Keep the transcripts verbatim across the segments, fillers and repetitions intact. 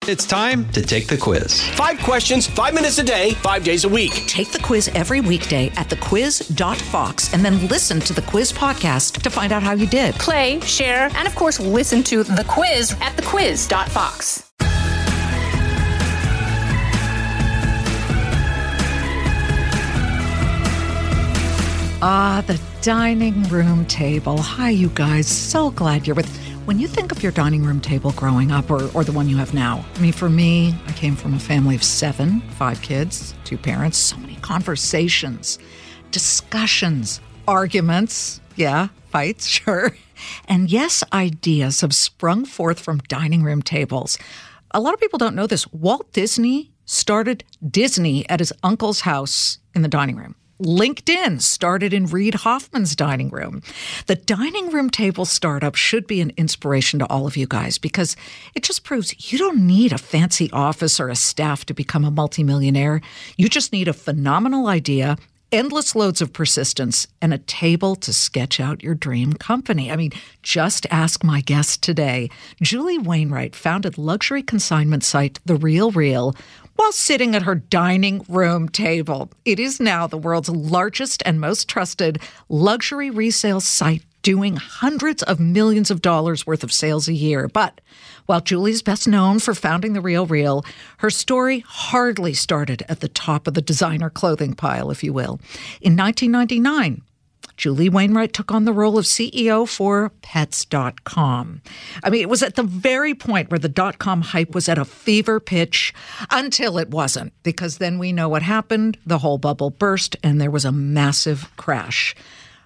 It's time to take the quiz. Five questions, five minutes a day, five days a week. Take the quiz every weekday at the quiz dot fox and then listen to the quiz podcast to find out how you did. Play, share, and of course, listen to the quiz at the quiz dot fox. Ah, the dining room table. Hi, you guys. So glad you're with. When you think of your dining room table growing up, or, or the one you have now, I mean, for me, I came from a family of seven, five kids, two parents, so many conversations, discussions, arguments, yeah, fights, sure. And yes, ideas have sprung forth from dining room tables. A lot of people don't know this. Walt Disney started Disney at his uncle's house in the dining room. LinkedIn started in Reid Hoffman's dining room. The dining room table startup should be an inspiration to all of you guys because it just proves you don't need a fancy office or a staff to become a multimillionaire. You just need a phenomenal idea, endless loads of persistence, and a table to sketch out your dream company. I mean, just ask my guest today. Julie Wainwright founded luxury consignment site The Real Real while sitting at her dining room table. It is now the world's largest and most trusted luxury resale site, doing hundreds of millions of dollars worth of sales a year. But while Julie's best known for founding The Real Real, her story hardly started at the top of the designer clothing pile, if you will. In nineteen ninety-nine, Julie Wainwright took on the role of C E O for Pets dot com. I mean, it was at the very point where the dot-com hype was at a fever pitch until it wasn't, because then we know what happened. The whole bubble burst and there was a massive crash.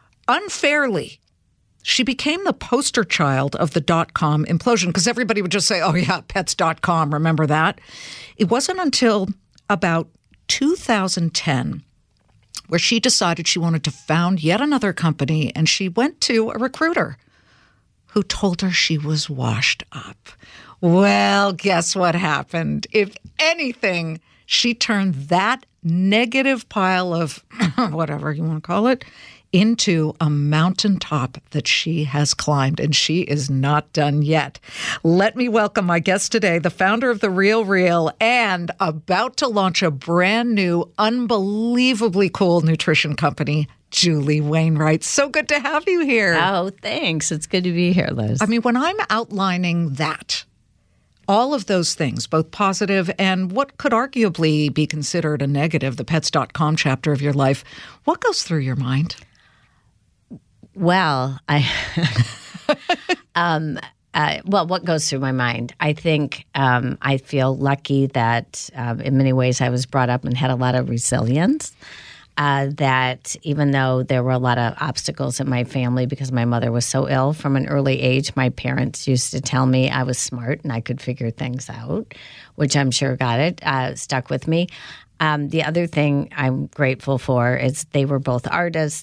Unfairly, she became the poster child of the dot-com implosion because everybody would just say, oh yeah, Pets dot com, remember that? It wasn't until about two thousand ten where she decided she wanted to found yet another company, and she went to a recruiter who told her she was washed up. Well, guess what happened? If anything, she turned that negative pile of whatever you want to call it into a mountaintop that she has climbed, and she is not done yet. Let me welcome my guest today, the founder of The Real Real and about to launch a brand new, unbelievably cool nutrition company, Julie Wainwright. So good to have you here. Oh, thanks. It's good to be here, Liz. I mean, when I'm outlining that, all of those things, both positive and what could arguably be considered a negative, the Pets dot com chapter of your life, what goes through your mind? Well, I, um, uh, well, what goes through my mind? I think um, I feel lucky that um, in many ways I was brought up and had a lot of resilience. Uh, that even though there were a lot of obstacles in my family because my mother was so ill from an early age, my parents used to tell me I was smart and I could figure things out, which I'm sure got it, uh, stuck with me. Um, the other thing I'm grateful for is they were both artists.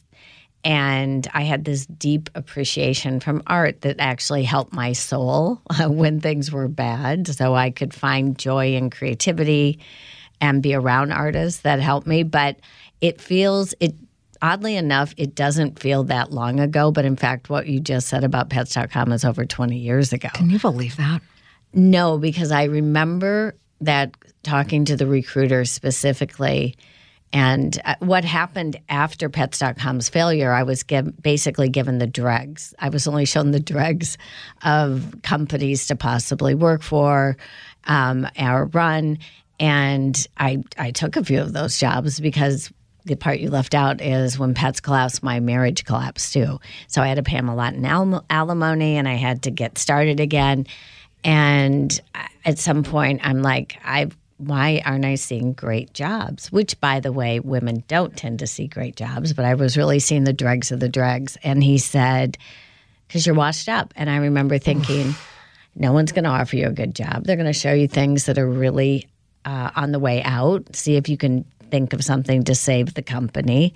And I had this deep appreciation from art that actually helped my soul when things were bad. So I could find joy and creativity and be around artists that helped me. But it feels, it oddly enough, it doesn't feel that long ago. But in fact, what you just said about Pets dot com is over twenty years ago. Can you believe that? No, because I remember that talking to the recruiter specifically. And what happened after Pets dot com's failure, I was give, basically given the dregs. I was only shown the dregs of companies to possibly work for um, or run. And I, I took a few of those jobs because the part you left out is when Pets collapsed, my marriage collapsed too. So I had to pay him a lot in al- alimony and I had to get started again. And at some point, I'm like, I've why aren't I seeing great jobs? Which, by the way, women don't tend to see great jobs, but I was really seeing the dregs of the dregs. And he said, because you're washed up. And I remember thinking, no one's going to offer you a good job. They're going to show you things that are really uh, on the way out. See if you can think of something to save the company.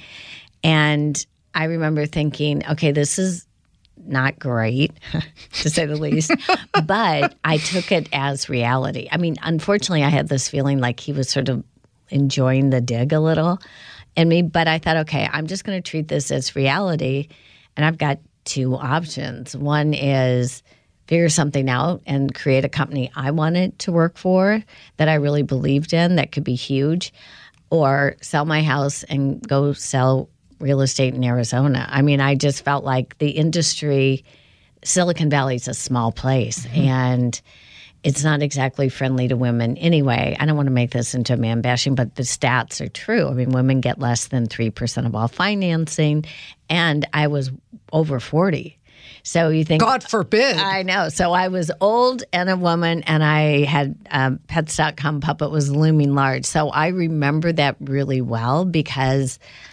And I remember thinking, okay, this is not great, to say the least, but I took it as reality. I mean, unfortunately, I had this feeling like he was sort of enjoying the dig a little in me, but I thought, okay, I'm just going to treat this as reality, and I've got two options. One is figure something out and create a company I wanted to work for that I really believed in that could be huge, or sell my house and go sell real estate in Arizona. I mean, I just felt like the industry, Silicon Valley is a small place, mm-hmm. and it's not exactly friendly to women anyway. I don't want to make this into man bashing, but the stats are true. I mean, women get less than three percent of all financing, and I was over forty. So you think, God forbid. I know. So I was old and a woman, and I had um, Pets dot com puppet was looming large. So I remember that really well because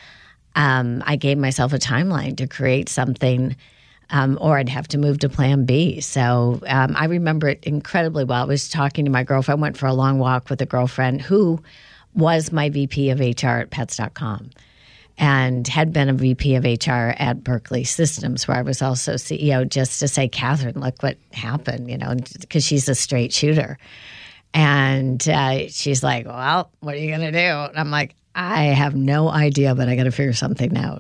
um, I gave myself a timeline to create something, um, or I'd have to move to plan B. So um, I remember it incredibly well. I was talking to my girlfriend, went for a long walk with a girlfriend who was my V P of H R at Pets dot com. And had been a V P of H R at Berkeley Systems, where I was also C E O, just to say, Catherine, look what happened, you know, because she's a straight shooter. And uh, she's like, well, what are you going to do? And I'm like, I have no idea, but I got to figure something out.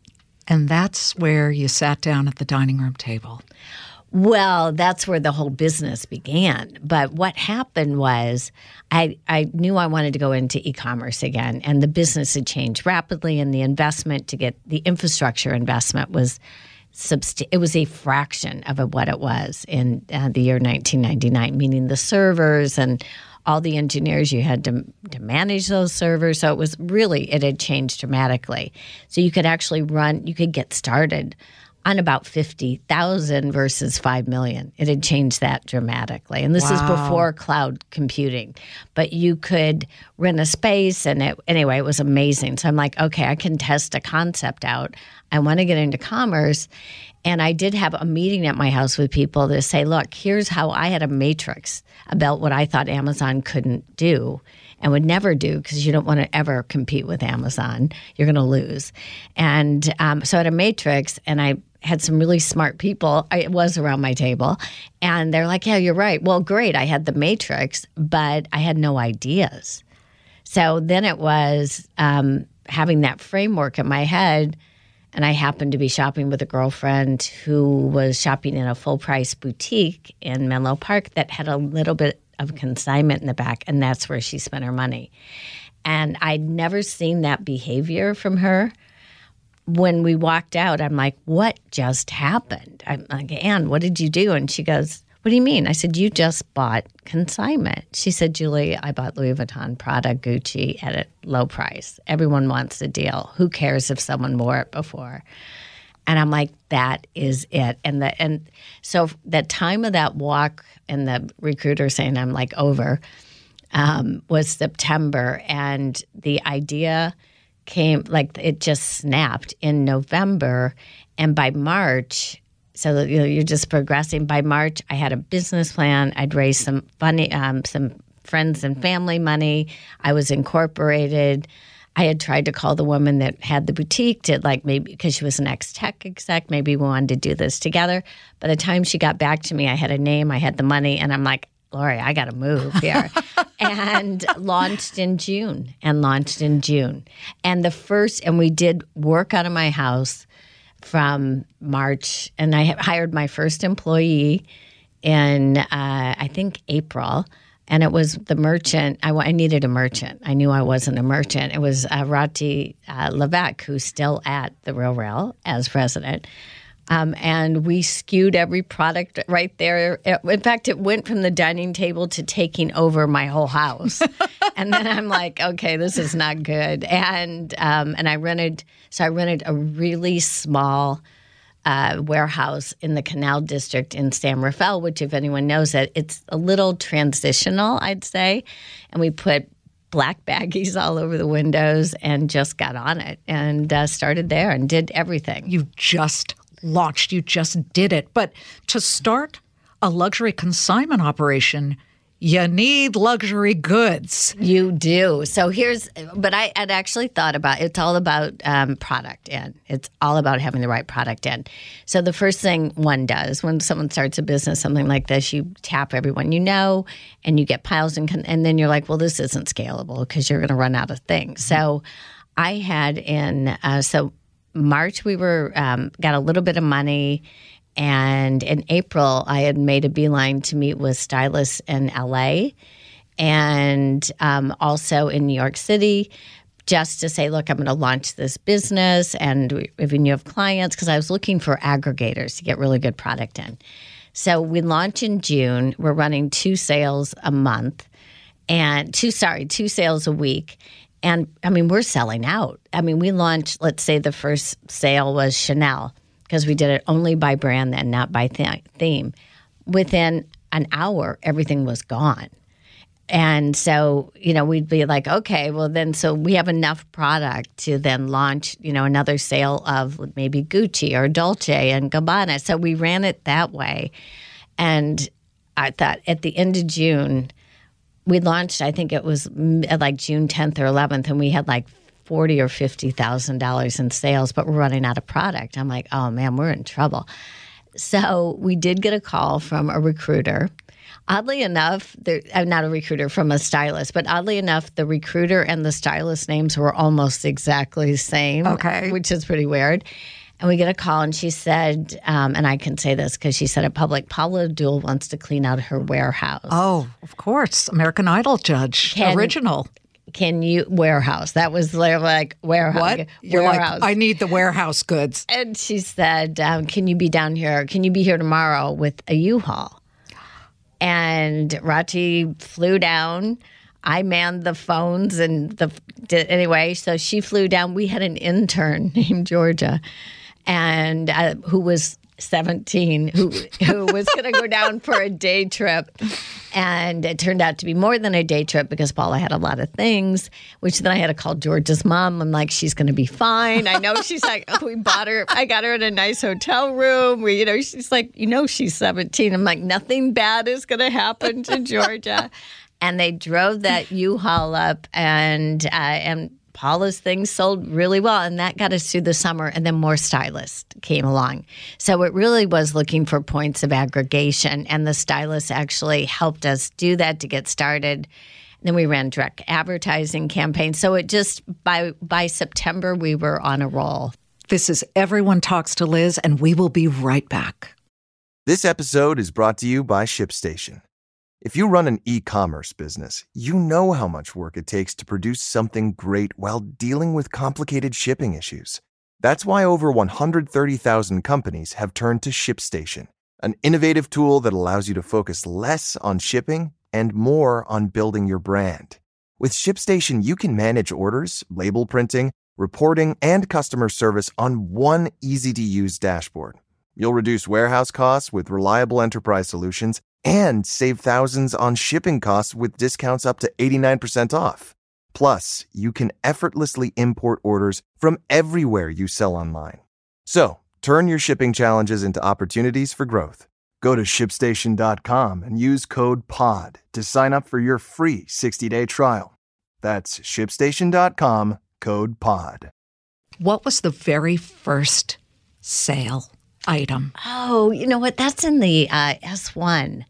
And that's where you sat down at the dining room table. Well, that's where the whole business began. But what happened was I, I knew I wanted to go into e-commerce again, and the business had changed rapidly, and the investment to get the infrastructure investment was subst- it was a fraction of what it was in uh, the year nineteen ninety-nine, meaning the servers and all the engineers you had to, to manage those servers. So it was really, it had changed dramatically. So you could actually run, you could get started on about fifty thousand versus five million. It had changed that dramatically. And this wow. is before cloud computing. But you could rent a space, and it, anyway, it was amazing. So I'm like, okay, I can test a concept out. I want to get into commerce. And I did have a meeting at my house with people to say, look, here's how I had a matrix about what I thought Amazon couldn't do and would never do, because you don't want to ever compete with Amazon. You're going to lose. And um, so I had a matrix, and I had some really smart people. I, it was around my table. And they're like, yeah, you're right. Well, great. I had the matrix, but I had no ideas. So then it was um, having that framework in my head. And I happened to be shopping with a girlfriend who was shopping in a full-price boutique in Menlo Park that had a little bit of consignment in the back, and that's where she spent her money. And I'd never seen that behavior from her. When we walked out, I'm like, what just happened? I'm like, Anne, what did you do? And she goes, what do you mean? I said, you just bought consignment. She said, Julie, I bought Louis Vuitton, Prada, Gucci at a low price. Everyone wants a deal. Who cares if someone wore it before? And I'm like, that is it. And the and so the time of that walk and the recruiter saying I'm like over um, was September. And the idea came, like it just snapped in November. And by March, so that, you know, you're just progressing. By March, I had a business plan. I'd raised some funny, um, some friends and family money. I was incorporated. I had tried to call the woman that had the boutique to, like, maybe because she was an ex-tech exec, maybe we wanted to do this together. By the time she got back to me, I had a name, I had the money, and I'm like, Lori, I got to move here. And launched in June, and launched in June. And the first, and we did work out of my house from March, and I hired my first employee in, uh, I think, April. And it was the merchant. I, I needed a merchant. I knew I wasn't a merchant. It was uh, Rati uh, Levesque, who's still at the Real Rail as president. Um, and we skewed every product right there. It, in fact, it went from the dining table to taking over my whole house. And then I'm like, okay, this is not good. And um, and I rented, so I rented a really small Uh, warehouse in the Canal District in San Rafael, which, if anyone knows it, it's a little transitional, I'd say. And we put black baggies all over the windows and just got on it and uh, started there and did everything. You just launched. You just did it. But to start a luxury consignment operation, you need luxury goods. You do. So here's, but I had actually thought about, it's all about um, product in. It's all about having the right product in. So the first thing one does when someone starts a business, something like this, you tap everyone you know and you get piles and, and then you're like, well, this isn't scalable because you're going to run out of things. Mm-hmm. So I had in, uh, so March we were, um, got a little bit of money. And in April, I had made a beeline to meet with stylists in L A and um, also in New York City, just to say, look, I'm going to launch this business, and if you have clients, because I was looking for aggregators to get really good product in. So we launch in June. We're running two sales a month, and two, sorry, two sales a week. And I mean, we're selling out. I mean, we launched, let's say the first sale was Chanel, because we did it only by brand then, not by th- theme. Within an hour, everything was gone. And so, you know, we'd be like, okay, well then, so we have enough product to then launch, you know, another sale of maybe Gucci or Dolce and Gabbana. So we ran it that way. And I thought at the end of June, we launched, I think it was like June tenth or eleventh, and we had like forty thousand or fifty thousand dollars in sales, but we're running out of product. I'm like, oh man, we're in trouble. So we did get a call from a recruiter. Oddly enough, I'm not a recruiter, from a stylist, but oddly enough, the recruiter and the stylist names were almost exactly the same, okay, which is pretty weird. And we get a call, and she said, um, and I can say this because she said it public, Paula Abdul wants to clean out her warehouse. Oh, of course. American Idol judge, can, original. Can you, warehouse. That was like warehouse. What? You're warehouse. like, I need the warehouse goods. And she said, um, can you be down here? Can you be here tomorrow with a U-Haul? And Rati flew down. I manned the phones and the did, anyway. So she flew down. We had an intern named Georgia, and uh, who was seventeen, who who was going to go down for a day trip. And it turned out to be more than a day trip because Paula had a lot of things, which then I had to call Georgia's mom. I'm like, she's going to be fine. I know. She's like, oh, we bought her. I got her in a nice hotel room. We, you know, she's like, you know, she's seventeen. I'm like, nothing bad is going to happen to Georgia. And they drove that U-Haul up, and uh, and Paula's things sold really well, and that got us through the summer, and then more stylists came along. So it really was looking for points of aggregation, and the stylists actually helped us do that to get started. And then we ran direct advertising campaigns. So it just, by by September, we were on a roll. This is Everyone Talks to Liz, and we will be right back. This episode is brought to you by ShipStation. If you run an e-commerce business, you know how much work it takes to produce something great while dealing with complicated shipping issues. That's why over one hundred thirty thousand companies have turned to ShipStation, an innovative tool that allows you to focus less on shipping and more on building your brand. With ShipStation, you can manage orders, label printing, reporting, and customer service on one easy-to-use dashboard. You'll reduce warehouse costs with reliable enterprise solutions and save thousands on shipping costs with discounts up to eighty-nine percent off. Plus, you can effortlessly import orders from everywhere you sell online. So, turn your shipping challenges into opportunities for growth. Go to ship station dot com and use code P O D to sign up for your free sixty-day trial. That's ship station dot com, code P O D. What was the very first sale item? Oh, you know what? That's in the uh, S one.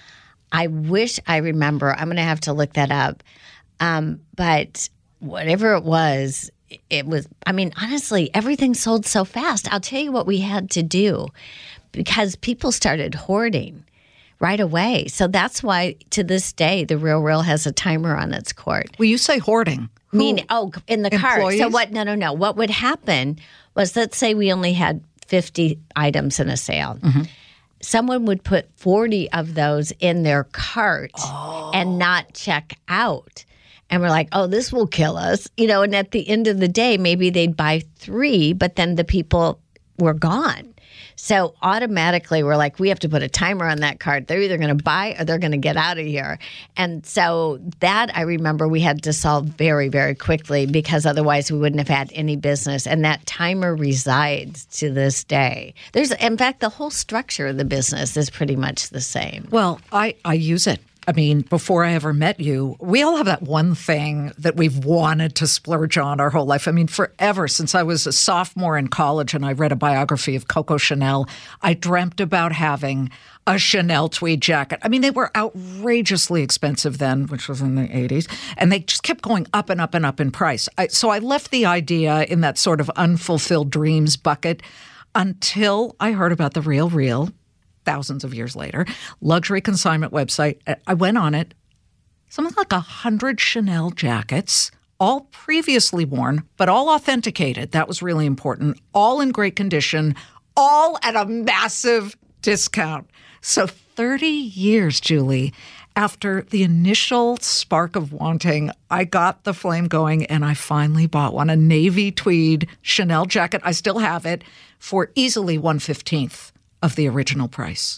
I wish I remember. I'm going to have to look that up. Um, but whatever it was, it was, I mean, honestly, everything sold so fast. I'll tell you what we had to do because people started hoarding right away. So that's why to this day, the Real Real has a timer on its cord. Well, you say hoarding. I mean, oh, in the cart. So what, no, no, no. What would happen was, let's say we only had fifty items in a sale. Mm-hmm. Someone would put forty of those in their cart oh. and not check out. And we're like, oh, this will kill us. You know, and at the end of the day, maybe they'd buy three, but then the people were gone. So automatically we're like, we have to put a timer on that cart. They're either going to buy or they're going to get out of here. And so that I remember we had to solve very, very quickly because otherwise we wouldn't have had any business. And that timer resides to this day. There's, in fact, the whole structure of the business is pretty much the same. Well, I, I use it. I mean, before I ever met you, we all have that one thing that we've wanted to splurge on our whole life. I mean, forever, since I was a sophomore in college and I read a biography of Coco Chanel, I dreamt about having a Chanel tweed jacket. I mean, they were outrageously expensive then, which was in the eighties, and they just kept going up and up and up in price. I, so I left the idea in that sort of unfulfilled dreams bucket. until I heard about the Real Real thousands of years later, luxury consignment website. I went on it, something like a hundred Chanel jackets, all previously worn, but all authenticated. That was really important. All in great condition, all at a massive discount. So thirty years, Julie, after the initial spark of wanting, I got the flame going and I finally bought one, a navy tweed Chanel jacket. I still have it for easily one fifteenth of the original price.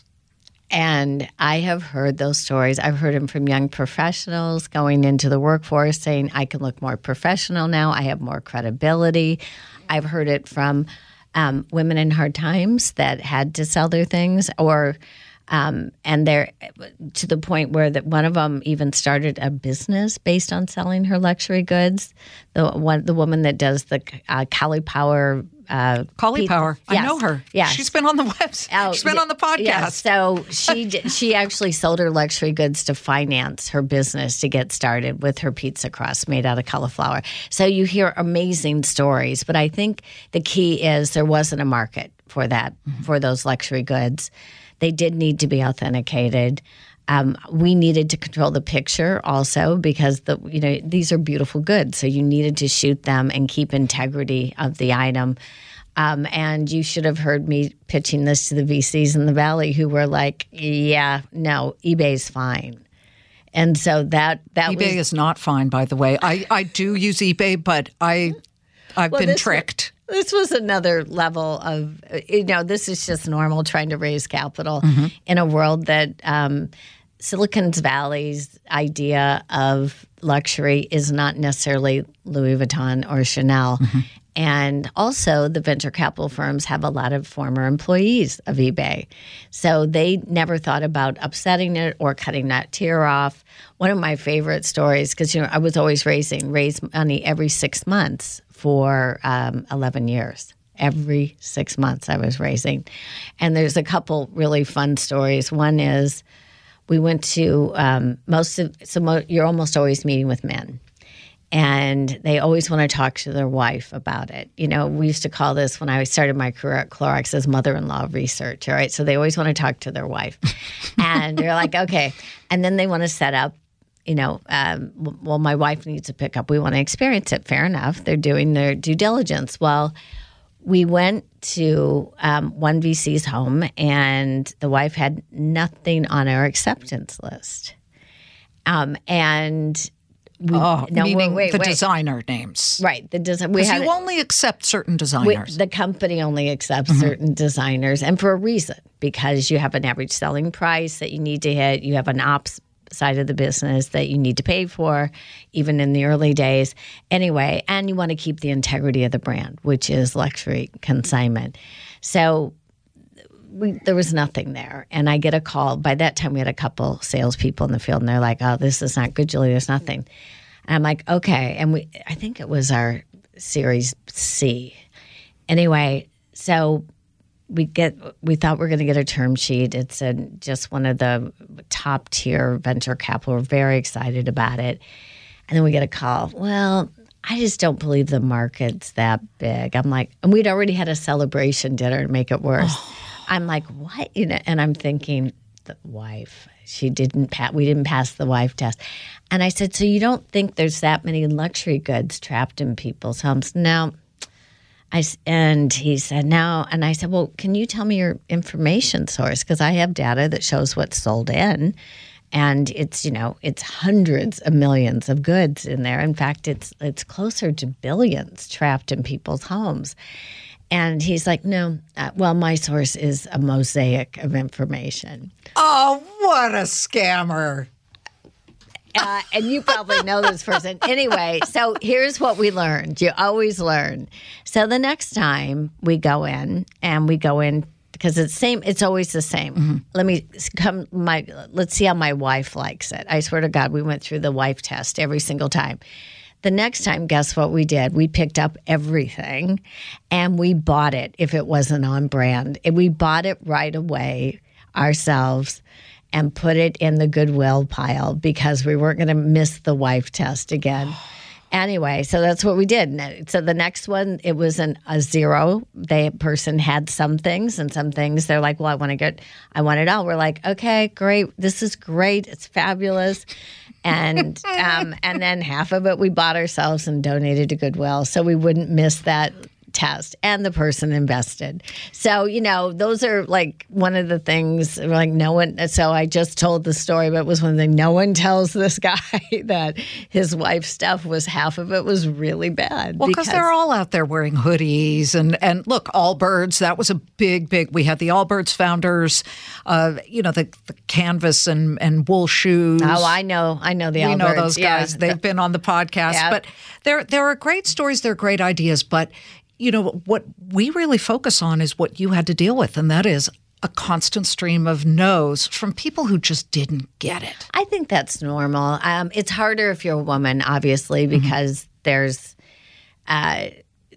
And I have heard those stories. I've heard them from young professionals going into the workforce saying, I can look more professional now. I have more credibility. I've heard it from um, women in hard times that had to sell their things, or um, and they're to the point where that one of them even started a business based on selling her luxury goods. The one, the woman that does the uh, Cali Power. Uh, Collie Power. Yes. I know her. Yeah, she's been on the website. Oh, she's been yeah, on the podcast. Yeah. So she d- she actually sold her luxury goods to finance her business to get started with her pizza crust made out of cauliflower. So you hear amazing stories, but I think the key is there wasn't a market for that, mm-hmm. for those luxury goods. They did need to be authenticated. Um, we needed to control the picture also because the you know these are beautiful goods, so you needed to shoot them and keep integrity of the item. Um, and you should have heard me pitching this to the V Cs in the Valley who were like, "Yeah, no, eBay's fine." And so that that eBay was, is not fine, by the way. I, I do use eBay, but I I've well, been this tricked. Was, this was another level of you know this is just normal trying to raise capital mm-hmm. in a world that. Um, Silicon Valley's idea of luxury is not necessarily Louis Vuitton or Chanel. Mm-hmm. And also the venture capital firms have a lot of former employees of eBay. So they never thought about upsetting it or cutting that tier off. One of my favorite stories, because you know I was always raising, raise money every six months for um, eleven years. Every six months I was raising. And there's a couple really fun stories. One is we went to um, most of, so mo- you're almost always meeting with men. And they always want to talk to their wife about it. You know, we used to call this, when I started my career at Clorox, as mother-in-law research, all right? So they always want to talk to their wife. And you're like, okay. And then they want to set up, you know, um, well, my wife needs a pickup. We want to experience it. Fair enough. They're doing their due diligence. Well, we went to um, one V C's home, and the wife had nothing on our acceptance list. Um, and we, oh, no, meaning wait, wait, the wait. designer names, right? The design. We because had you only accept certain designers. We, the company only accepts mm-hmm. certain designers, and for a reason, because you have an average selling price that you need to hit. You have an ops side of the business that you need to pay for, even in the early days. Anyway, and you want to keep the integrity of the brand, which is luxury consignment. So we, there was nothing there. And I get a call. By that time, we had a couple salespeople in the field, and they're like, oh, this is not good, Julie. There's nothing. And I'm like, okay. And we, I think it was our Series C. Anyway, so we get we thought we were going to get a term sheet. It's a, just one of the top tier venture capital. We're very excited about it. And then we get a call. Well, I just don't believe the market's that big. I'm like, and we'd already had a celebration dinner to make it worse. Oh. I'm like, what? You know, and I'm thinking, the wife, she didn't pass, we didn't pass the wife test. And I said, so you don't think there's that many luxury goods trapped in people's homes? No. I, and he said, no. And I said, well, can you tell me your information source? Because I have data that shows what's sold in. And it's, you know, it's hundreds of millions of goods in there. In fact, it's it's closer to billions trapped in people's homes. And he's like, no, uh, well, my source is a mosaic of information. Oh, what a scammer. Uh, and you probably know this person. Anyway, so here's what we learned. You always learn. So the next time we go in, and we go in, because it's same. It's always the same. Mm-hmm. Let me come. My let's see how my wife likes it. I swear to God, we went through the wife test every single time. The next time, guess what we did? We picked up everything, and we bought it if it wasn't on brand. And we bought it right away ourselves and put it in the Goodwill pile because we weren't going to miss the wife test again. Anyway, so that's what we did. So the next one, it was an, a zero. The person had some things, and some things they're like, well, I want to get, I want it all. We're like, okay, great. This is great. It's fabulous. And um, and then half of it we bought ourselves and donated to Goodwill, so we wouldn't miss that test, and the person invested. So, you know, those are like one of the things, like no one, so I just told the story, but it was one thing, no one tells this guy that his wife's stuff was, half of it was really bad. Well, because they're all out there wearing hoodies and, and look, Allbirds, that was a big, big, we had the Allbirds founders, uh, you know, the, the canvas and, and wool shoes. Oh, I know. I know the Allbirds. We know those guys. Yeah. They've been on the podcast, yeah. but there, there are great stories. They're great ideas, but you know, what we really focus on is what you had to deal with, and that is a constant stream of no's from people who just didn't get it. I think that's normal. Um, it's harder if you're a woman, obviously, because mm-hmm. there's, uh,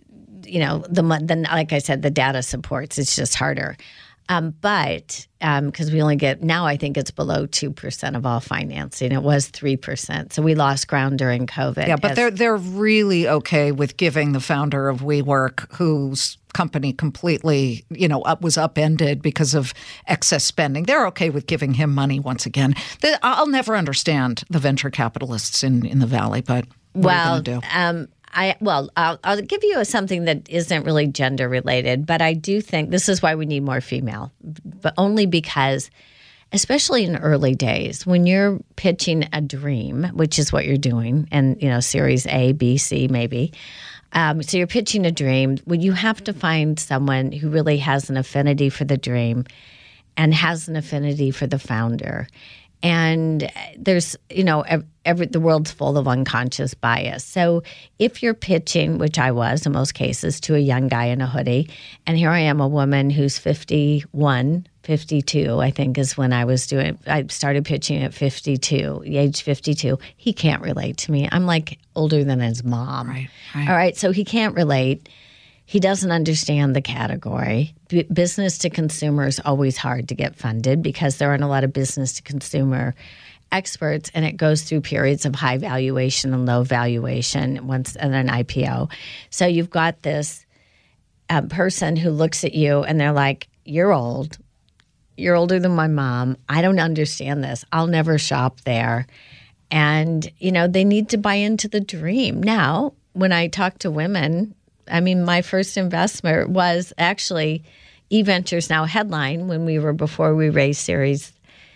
you know, the, the like I said, the data supports. It's just harder. Um, but because um, we only get, now I think it's below two percent of all financing. It was three percent. So we lost ground during COVID. Yeah, but as, they're they're really okay with giving the founder of WeWork, whose company completely, you know, up, was upended because of excess spending. They're okay with giving him money once again. The, I'll never understand the venture capitalists in, in the Valley, but what well, are you going to do? Um, I well, I'll, I'll give you a, something that isn't really gender related, but I do think this is why we need more female, but only because, especially in early days, when you're pitching a dream, which is what you're doing, and you know, Series A, B, C, maybe. Um, so you're pitching a dream. Well, you have to find someone who really has an affinity for the dream, and has an affinity for the founder. And there's, you know, every, the world's full of unconscious bias. So if you're pitching, which I was in most cases, to a young guy in a hoodie, and here I am, a woman who's fifty-one, fifty-two, I think is when I was doing, I started pitching at fifty-two, age fifty-two. He can't relate to me. I'm like older than his mom. Right, right. All right, so he can't relate. He doesn't understand the category. B- business to consumer is always hard to get funded because there aren't a lot of business to consumer experts, and it goes through periods of high valuation and low valuation once and an I P O. So you've got this um, person who looks at you and they're like, "You're old. You're older than my mom. I don't understand this. I'll never shop there." And you know, they need to buy into the dream. Now, when I talk to women, I mean, my first investment was actually eVentures, now Headline, when we were before we raised Series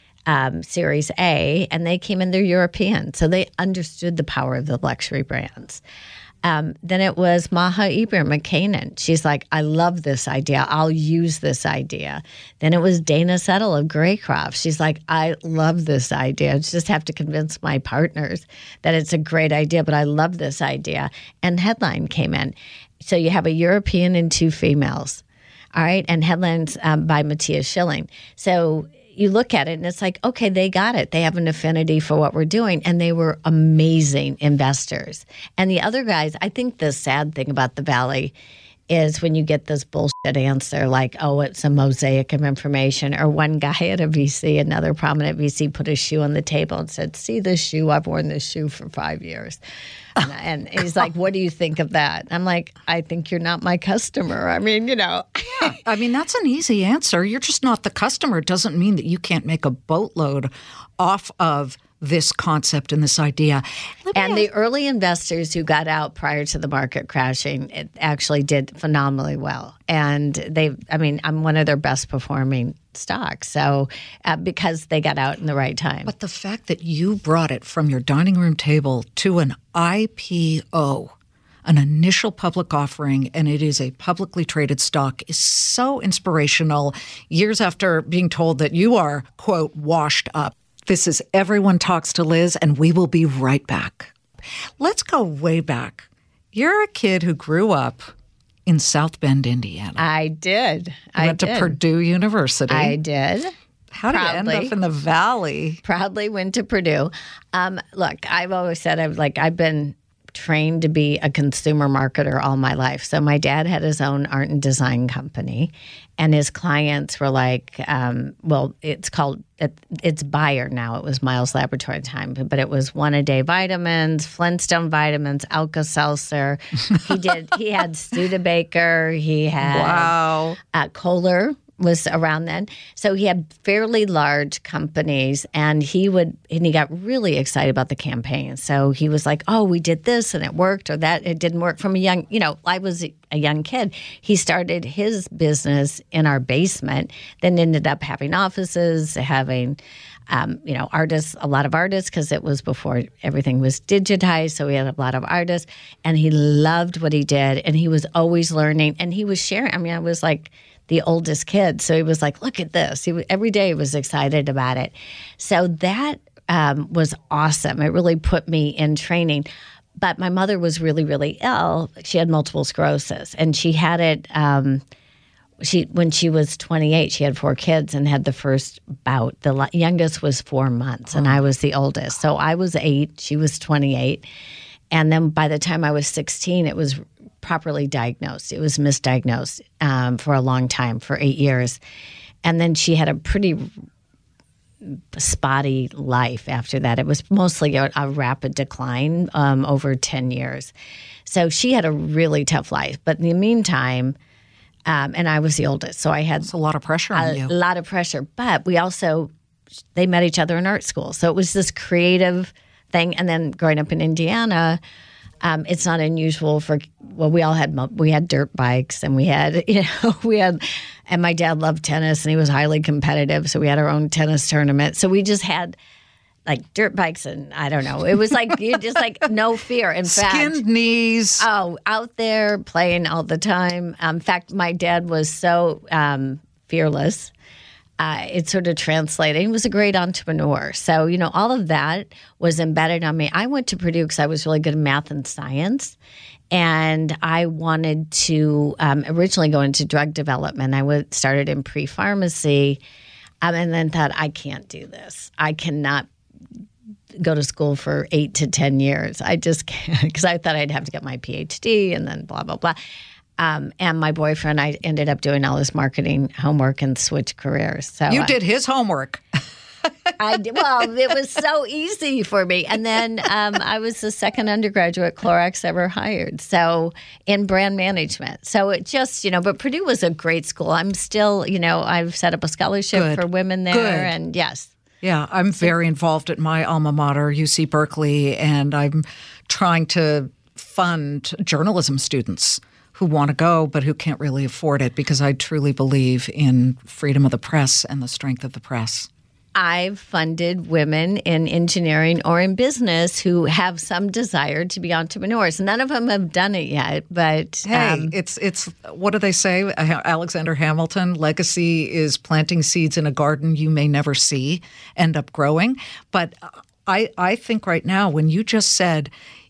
um, Series A, and they came in, they're European, so they understood the power of the luxury brands. Um, then it was Maha Iber McCain. She's like, I love this idea. I'll use this idea. Then it was Dana Settle of Greycroft. She's like, I love this idea. I just have to convince my partners that it's a great idea, but I love this idea. And Headline came in. So you have a European and two females, all right? And Headlines um, by Matthias Schilling. So you look at it and it's like, okay, they got it. They have an affinity for what we're doing. And they were amazing investors. And the other guys, I think the sad thing about the Valley is when you get this bullshit answer like, oh, it's a mosaic of information. Or one guy at a V C, another prominent V C, put a shoe on the table and said, see this shoe? I've worn this shoe for five years. And, and he's like, what do you think of that? I'm like, I think you're not my customer. I mean, you know. Yeah, I mean, that's an easy answer. You're just not the customer. It doesn't mean that you can't make a boatload off of this concept and this idea. And the early investors who got out prior to the market crashing, it actually did phenomenally well. And they, I mean, I'm one of their best performing stocks. So uh, because they got out in the right time. But the fact that you brought it from your dining room table to an I P O, an initial public offering, and it is a publicly traded stock, is so inspirational years after being told that you are, quote, washed up. This is Everyone Talks to Liz, and we will be right back. Let's go way back. You're a kid who grew up in South Bend, Indiana. I did. You I went did. to Purdue University. I did. How did Proudly. you end up in the Valley? Proudly went to Purdue. Um, look, I've always said I've like I've been trained to be a consumer marketer all my life. So my dad had his own art and design company, and his clients were like, um, well, it's called, it, it's Bayer now. It was Miles Laboratory at the time, but it was one-a-day vitamins, Flintstone vitamins, Alka-Seltzer. He did, he had Studebaker. He had Wow. uh, Kohler was around then. So he had fairly large companies, and he would, and he got really excited about the campaign. So he was like, oh, we did this and it worked, or that it didn't work. From a young, you know, I was a young kid. He started his business in our basement, then ended up having offices, having, um, you know, artists, a lot of artists, because it was before everything was digitized. So we had a lot of artists, and he loved what he did, and he was always learning, and he was sharing. I mean, I was like the oldest kid. So he was like, look at this. He, every day he was excited about it. So that um, was awesome. It really put me in training. But my mother was really, really ill. She had multiple sclerosis, and she had it um, she when she was twenty-eight. She had four kids and had the first bout. The youngest was four months, and I was the oldest. So I was eight. She was twenty-eight. And then by the time I was sixteen, it was properly diagnosed. It was misdiagnosed um, for a long time, for eight years. And then she had a pretty spotty life after that. It was mostly a, a rapid decline um, over ten years. So she had a really tough life. But in the meantime, um, and I was the oldest, so I had It's a lot of pressure on a you. lot of pressure. But we also, they met each other in art school. So it was this creative thing. And then growing up in Indiana, Um, it's not unusual for, well, we all had, we had dirt bikes, and we had, you know, we had, and my dad loved tennis, and he was highly competitive. So we had our own tennis tournament. So we just had like dirt bikes, and I don't know. It was like, you just like no fear. In fact, Skinned knees. oh, out there playing all the time. Um, in fact, my dad was so um, fearless. Uh, it sort of translated. He was a great entrepreneur. So, you know, all of that was embedded on me. I went to Purdue because I was really good at math and science. And I wanted to um, originally go into drug development. I would, started in pre-pharmacy um, and then thought, I can't do this. I cannot go to school for eight to ten years. I just can't, because I thought I'd have to get my P H D and then blah, blah, blah. Um, and my boyfriend, I ended up doing all his marketing homework and switched careers. So You I, did his homework. I did, well, it was so easy for me. And then um, I was the second undergraduate Clorox ever hired, so in brand management. So it just, you know, but Purdue was a great school. I'm still, you know, I've set up a scholarship Good. for women there. Good. And yes. Yeah, I'm very involved at my alma mater, U C Berkeley, and I'm trying to fund journalism students who want to go but who can't really afford it, because I truly believe in freedom of the press and the strength of the press. I've funded women in engineering or in business who have some desire to be entrepreneurs. None of them have done it yet, but Hey, um, it's it's what do they say? Alexander Hamilton, legacy is planting seeds in a garden you may never see end up growing. But I I think right now, when you just said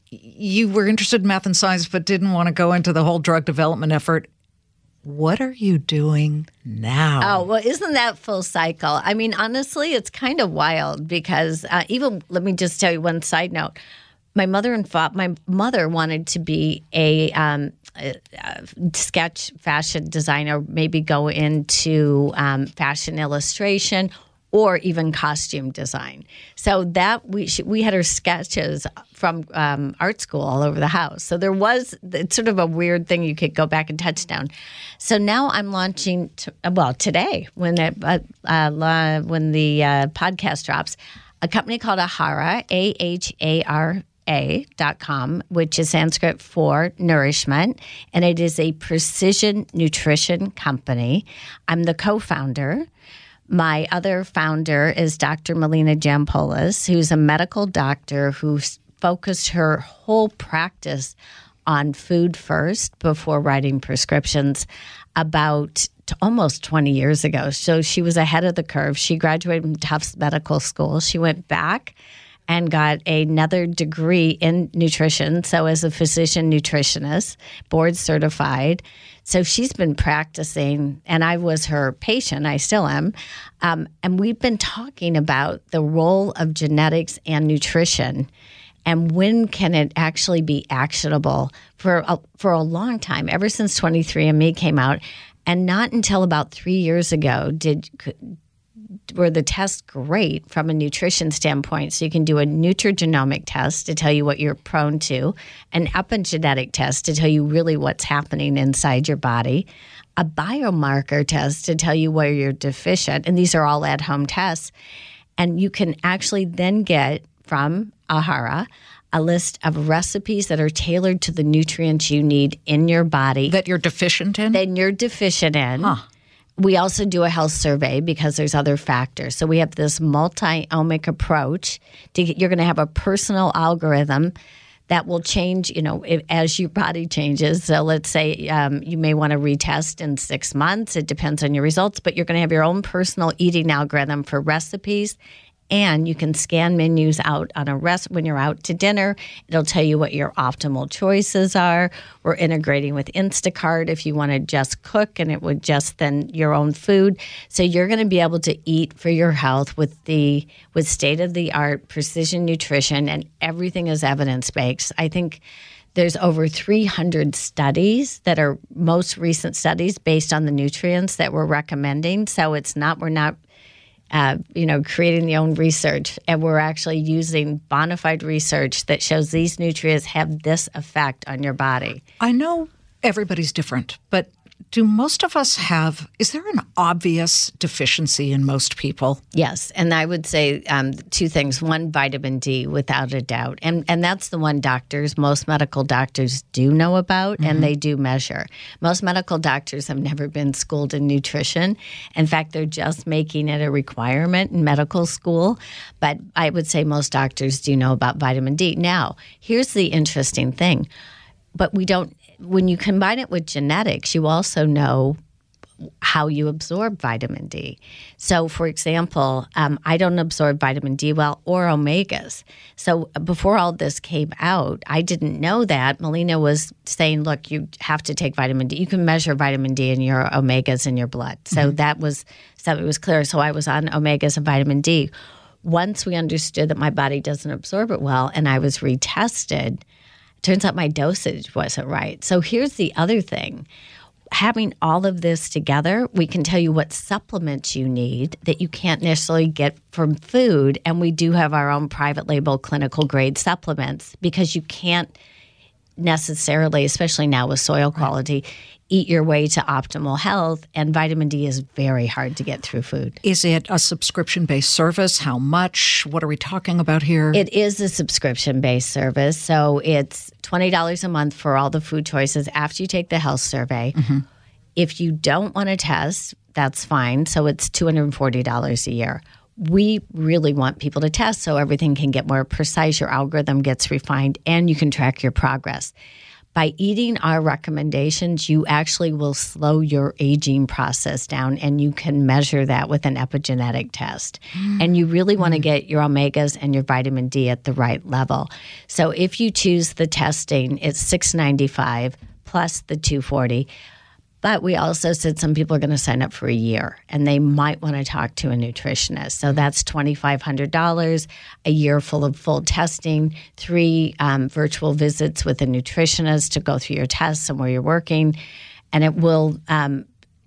you were interested in math and science but didn't want to go into the whole drug development effort, what are you doing now? Oh, well, isn't that full cycle? I mean, honestly, it's kind of wild because uh, even, let me just tell you one side note. My mother and fa- my mother wanted to be a, um, a, a sketch fashion designer, maybe go into um, fashion illustration or even costume design. So that we she, we had her sketches from um, art school all over the house. So there was, it's sort of a weird thing you could go back and touch down. So now I'm launching, to, well, today when it, uh, uh, when the uh, podcast drops, a company called Ahara, A H A R A dot com, which is Sanskrit for nourishment, and it is a precision nutrition company. I'm the co-founder. My other founder is Doctor Melina Jampoulos, who's a medical doctor who focused her whole practice on food first before writing prescriptions about t- almost twenty years ago. So she was ahead of the curve. She graduated from Tufts Medical School. She went back and got another degree in nutrition, so as a physician nutritionist, board certified. So she's been practicing, and I was her patient. I still am. Um, and we've been talking about the role of genetics and nutrition And when can it actually be actionable? For a, for a long time, ever since twenty-three and me came out, and not until about three years ago did were the tests great from a nutrition standpoint. So you can do a nutrigenomic test to tell you what you're prone to, an epigenetic test to tell you really what's happening inside your body, a biomarker test to tell you where you're deficient, and these are all at-home tests. And you can actually then get from Ahara a list of recipes that are tailored to the nutrients you need in your body. That you're deficient in? That you're deficient in. Huh. We also do a health survey because there's other factors. So we have this multi-omic approach. To, you're going to have a personal algorithm that will change, you know, if, as your body changes. So let's say um, you may want to retest in six months. It depends on your results, but you're going to have your own personal eating algorithm for recipes. And you can scan menus out on a rest when you're out to dinner. It'll tell you what your optimal choices are. We're integrating with Instacart if you want to just cook, and it would just then your own food. So you're going to be able to eat for your health with the with state of the art precision nutrition, and everything is evidence based. I think there's over three hundred studies that are most recent studies based on the nutrients that we're recommending. So it's not we're not. Uh, you know, creating the own research, and we're actually using bona fide research that shows these nutrients have this effect on your body. I know everybody's different, but do most of us have, is there an obvious deficiency in most people? Yes, and I would say um, two things. One, vitamin D, without a doubt. And and that's the one doctors, most medical doctors do know about, mm-hmm. and they do measure. Most medical doctors have never been schooled in nutrition. In fact, they're just making it a requirement in medical school. But I would say most doctors do know about vitamin D. Now, here's the interesting thing. But we don't, when you combine it with genetics, you also know how you absorb vitamin D. So, for example, um, I don't absorb vitamin D well or omegas. So before all this came out, I didn't know that. Melina was saying, look, you have to take vitamin D. You can measure vitamin D in your omegas in your blood. So mm-hmm. that was, so it was clear. So I was on omegas and vitamin D. Once we understood that my body doesn't absorb it well and I was retested, turns out my dosage wasn't right. So here's the other thing. Having all of this together, we can tell you what supplements you need that you can't necessarily get from food. And we do have our own private label clinical grade supplements because you can't necessarily, especially now with soil quality, right. eat your way to optimal health. And vitamin D is very hard to get through food. Is it a subscription-based service? How much? What are we talking about here? It is a subscription-based service. So it's twenty dollars a month for all the food choices after you take the health survey. Mm-hmm. If you don't want to test, that's fine. So it's two hundred forty dollars a year. We really want people to test so everything can get more precise, your algorithm gets refined, and you can track your progress. By eating our recommendations, you actually will slow your aging process down, and you can measure that with an epigenetic test. Mm. And you really want to get your omegas and your vitamin D at the right level. So if you choose the testing, it's six hundred ninety-five dollars plus the two hundred forty dollars. But we also said some people are going to sign up for a year, and they might want to talk to a nutritionist. So that's twenty-five hundred dollars, a year full of full testing, three um, virtual visits with a nutritionist to go through your tests and where you're working. And it will, um,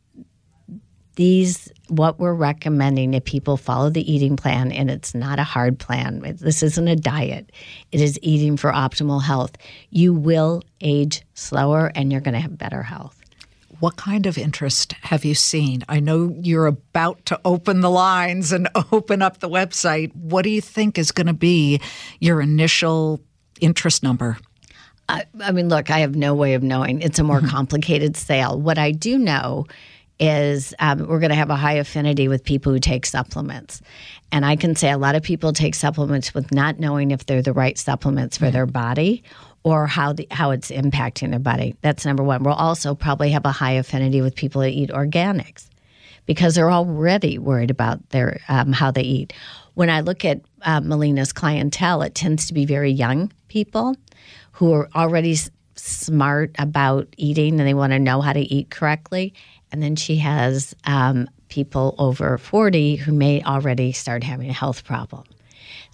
these, what we're recommending if people follow the eating plan, and it's not a hard plan. This isn't a diet. It is eating for optimal health. You will age slower, and you're going to have better health. What kind of interest have you seen? I know you're about to open the lines and open up the website. What do you think is going to be your initial interest number? I, I mean, look, I have no way of knowing. It's a more mm-hmm. complicated sale. What I do know is um, we're going to have a high affinity with people who take supplements. And I can say a lot of people take supplements with not knowing if they're the right supplements for mm-hmm. their body or how the, how it's impacting their body. That's number one. We'll also probably have a high affinity with people that eat organics because they're already worried about their um, how they eat. When I look at uh, Melina's clientele, it tends to be very young people who are already s- smart about eating and they want to know how to eat correctly. And then she has um, people over forty who may already start having a health problem.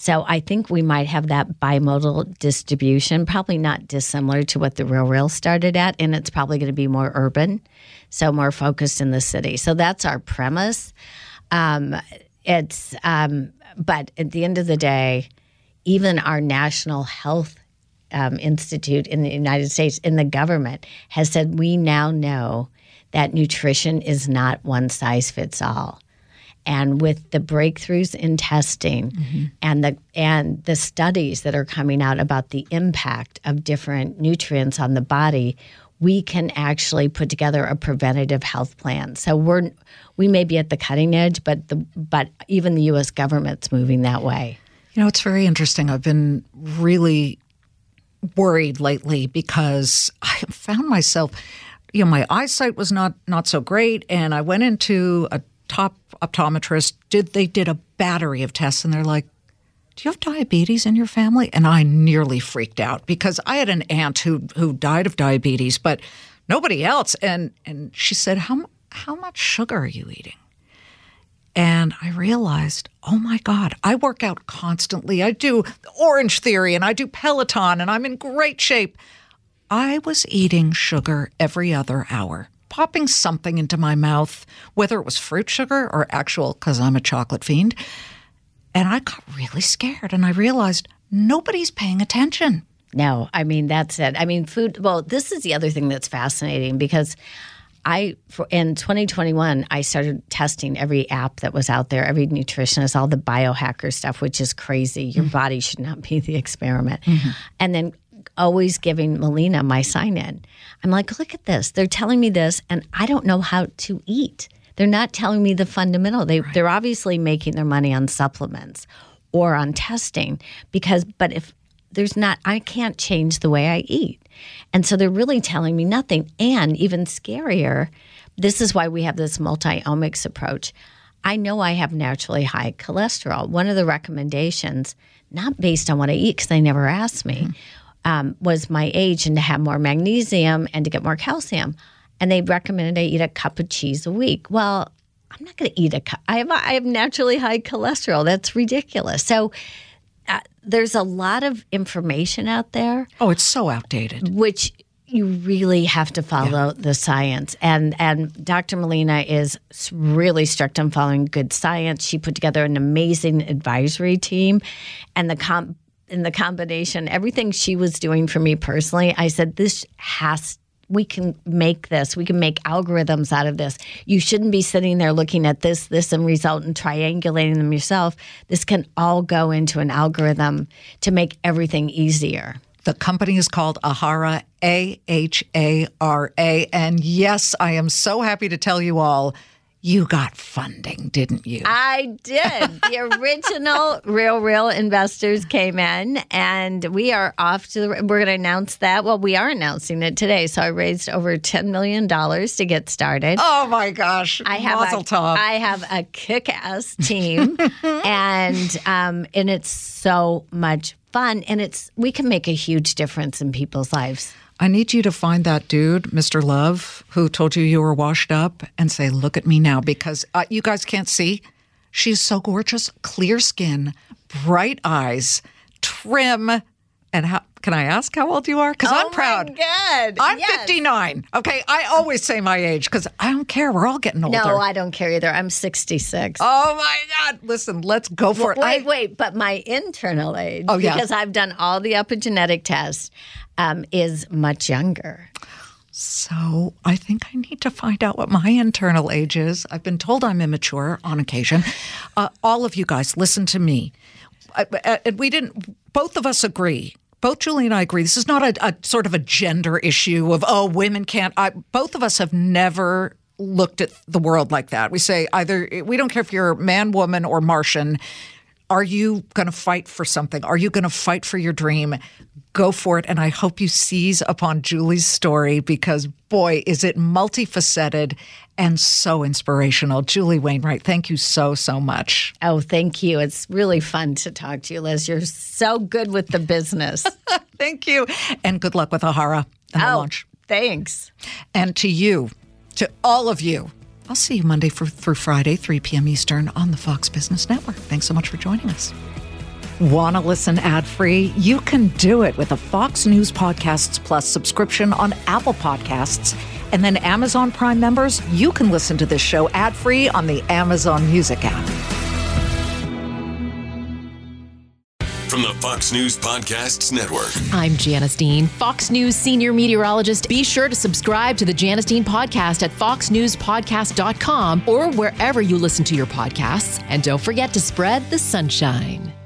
So I think we might have that bimodal distribution, probably not dissimilar to what the Real Real started at, and it's probably going to be more urban, so more focused in the city. So that's our premise. Um, it's um, but at the end of the day, even our National Health um, Institute in the United States, in the government, has said we now know that nutrition is not one size fits all. And with the breakthroughs in testing mm-hmm. and the and the studies that are coming out about the impact of different nutrients on the body, we can actually put together a preventative health plan. So we're we may be at the cutting edge, but the but even the U S government's moving that way. You know, it's very interesting. I've been really worried lately because I found myself, you know, my eyesight was not not so great, and I went into a top optometrist. Did they did a battery of tests, and they're like, "Do you have diabetes in your family?" And I nearly freaked out because I had an aunt who who died of diabetes, but nobody else. And and she said, "How how much sugar are you eating?" And I realized, oh my God, I work out constantly. I do Orange Theory and I do Peloton, and I'm in great shape. I was eating sugar every other hour, popping something into my mouth, whether it was fruit sugar or actual, because I'm a chocolate fiend. And I got really scared, and I realized nobody's paying attention. No, I mean, that's it. I mean, food, well, this is the other thing that's fascinating because I, for, in twenty twenty-one, I started testing every app that was out there, every nutritionist, all the biohacker stuff, which is crazy. Your mm-hmm. body should not be the experiment. Mm-hmm. And then always giving Melina my sign-in. I'm like, look at this. They're telling me this, and I don't know how to eat. They're not telling me the fundamental. They, right. They're obviously making their money on supplements or on testing because, but if there's not, I can't change the way I eat. And so they're really telling me nothing. And even scarier, this is why we have this multi-omics approach. I know I have naturally high cholesterol. One of the recommendations, not based on what I eat because they never asked me, mm-hmm. um, was my age and to have more magnesium and to get more calcium. And they recommended I eat a cup of cheese a week. Well, I'm not going to eat a cup. I have, I have naturally high cholesterol. That's ridiculous. So uh, there's a lot of information out there. Oh, it's so outdated. Which you really have to follow yeah. the science. And and Doctor Melina is really strict on following good science. She put together an amazing advisory team. And the com- in the combination, everything she was doing for me personally, I said, this has we can make this. We can make algorithms out of this. You shouldn't be sitting there looking at this, this, and result and triangulating them yourself. This can all go into an algorithm to make everything easier. The company is called Ahara, A H A R A. And yes, I am so happy to tell you all, you got funding, didn't you? I did. The original Real Real investors came in, and we are off to the, we're going to announce that. Well, we are announcing it today. So I raised over ten million dollars to get started. Oh, my gosh. I have Mazel a, tov. I have a kick-ass team, and um, and it's so much fun, and it's we can make a huge difference in people's lives. I need you to find that dude, Mister Love, who told you you were washed up, and say, look at me now, because uh, you guys can't see. She's so gorgeous, clear skin, bright eyes, trim. And how can I ask how old you are? Because oh I'm proud. Oh, my God. I'm yes. fifty-nine. Okay, I always say my age because I don't care. We're all getting older. No, I don't care either. I'm sixty-six. Oh, my God. Listen, let's go for well, it. Wait, I, wait. But my internal age, oh, yeah. because I've done all the epigenetic tests, um, is much younger. So I think I need to find out what my internal age is. I've been told I'm immature on occasion. Uh, all of you guys, listen to me. I, I, we didn't, both of us agree. Both Julie and I agree. This is not a, a sort of a gender issue of, oh, women can't. I, both of us have never looked at the world like that. We say either, we don't care if you're man, woman, or Martian. Are you going to fight for something? Are you going to fight for your dream? Go for it. And I hope you seize upon Julie's story because, boy, is it multifaceted and so inspirational. Julie Wainwright, thank you so, so much. Oh, thank you. It's really fun to talk to you, Liz. You're so good with the business. Thank you. And good luck with Ahara and the oh, launch. Thanks. And to you, to all of you, I'll see you Monday for, through Friday, three p.m. Eastern on the Fox Business Network. Thanks so much for joining us. Want to listen ad-free? You can do it with a Fox News Podcasts Plus subscription on Apple Podcasts. And then Amazon Prime members, you can listen to this show ad-free on the Amazon Music app. From the Fox News Podcasts Network. I'm Janice Dean, Fox News senior meteorologist. Be sure to subscribe to the Janice Dean podcast at fox news podcast dot com or wherever you listen to your podcasts. And don't forget to spread the sunshine.